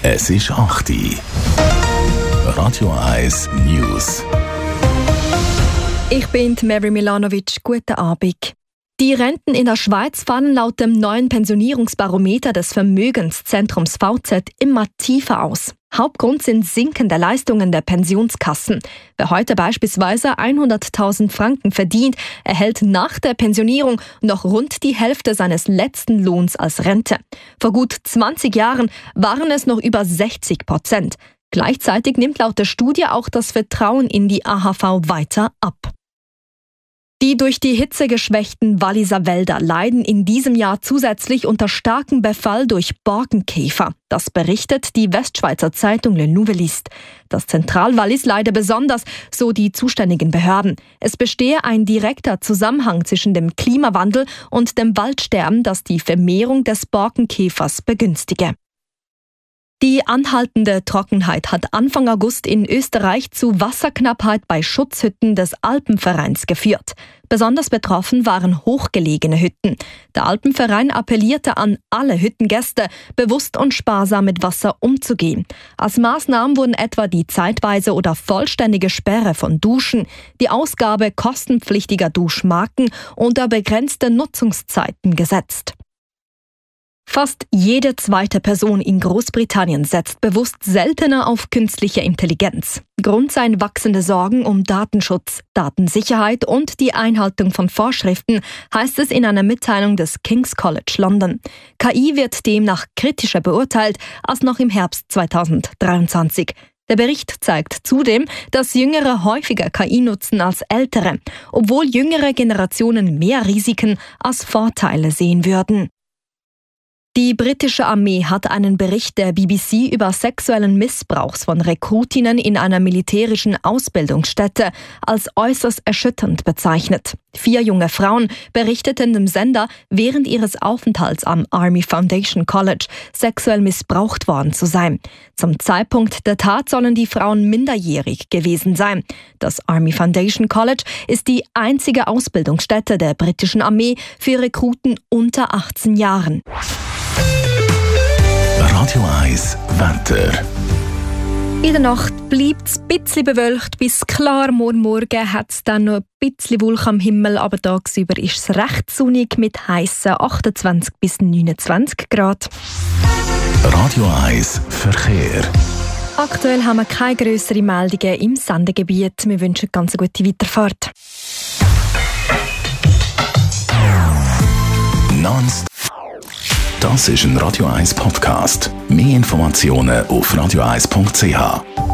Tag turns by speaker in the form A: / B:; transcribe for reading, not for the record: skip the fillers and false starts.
A: Es ist 8 Uhr. Radio 1 News.
B: Ich bin Mary Milanovic. Guten Abend. Die Renten in der Schweiz fallen laut dem neuen Pensionierungsbarometer des Vermögenszentrums VZ immer tiefer aus. Hauptgrund sind sinkende Leistungen der Pensionskassen. Wer heute beispielsweise 100.000 Franken verdient, erhält nach der Pensionierung noch rund die Hälfte seines letzten Lohns als Rente. Vor gut 20 Jahren waren es noch über 60%. Gleichzeitig nimmt laut der Studie auch das Vertrauen in die AHV weiter ab. Die durch die Hitze geschwächten Walliser Wälder leiden in diesem Jahr zusätzlich unter starkem Befall durch Borkenkäfer. Das berichtet die Westschweizer Zeitung Le Nouvelliste. Das Zentralwallis leide besonders, so die zuständigen Behörden. Es bestehe ein direkter Zusammenhang zwischen dem Klimawandel und dem Waldsterben, das die Vermehrung des Borkenkäfers begünstige. Die anhaltende Trockenheit hat Anfang August in Österreich zu Wasserknappheit bei Schutzhütten des Alpenvereins geführt. Besonders betroffen waren hochgelegene Hütten. Der Alpenverein appellierte an alle Hüttengäste, bewusst und sparsam mit Wasser umzugehen. Als Maßnahmen wurden etwa die zeitweise oder vollständige Sperre von Duschen, die Ausgabe kostenpflichtiger Duschmarken unter begrenzte Nutzungszeiten gesetzt. Fast jede zweite Person in Großbritannien setzt bewusst seltener auf künstliche Intelligenz. Grund seien wachsende Sorgen um Datenschutz, Datensicherheit und die Einhaltung von Vorschriften, heißt es in einer Mitteilung des King's College London. KI wird demnach kritischer beurteilt als noch im Herbst 2023. Der Bericht zeigt zudem, dass Jüngere häufiger KI nutzen als Ältere, obwohl jüngere Generationen mehr Risiken als Vorteile sehen würden. Die britische Armee hat einen Bericht der BBC über sexuellen Missbrauchs von Rekrutinnen in einer militärischen Ausbildungsstätte als äußerst erschütternd bezeichnet. 4 junge Frauen berichteten dem Sender, während ihres Aufenthalts am Army Foundation College sexuell missbraucht worden zu sein. Zum Zeitpunkt der Tat sollen die Frauen minderjährig gewesen sein. Das Army Foundation College ist die einzige Ausbildungsstätte der britischen Armee für Rekruten unter 18 Jahren.
A: Radio 1 Wetter.
B: In der Nacht bleibt es ein bisschen bewölkt bis klar. Morgen hat es dann noch ein bisschen Wolken am Himmel, aber tagsüber ist es recht sonnig mit heissen 28 bis 29 Grad.
A: Radio 1 Verkehr.
B: Aktuell haben wir keine grösseren Meldungen im Sendegebiet. Wir wünschen ganz eine gute Weiterfahrt.
A: Das ist ein Radio 1 Podcast. Mehr Informationen auf radio1.ch.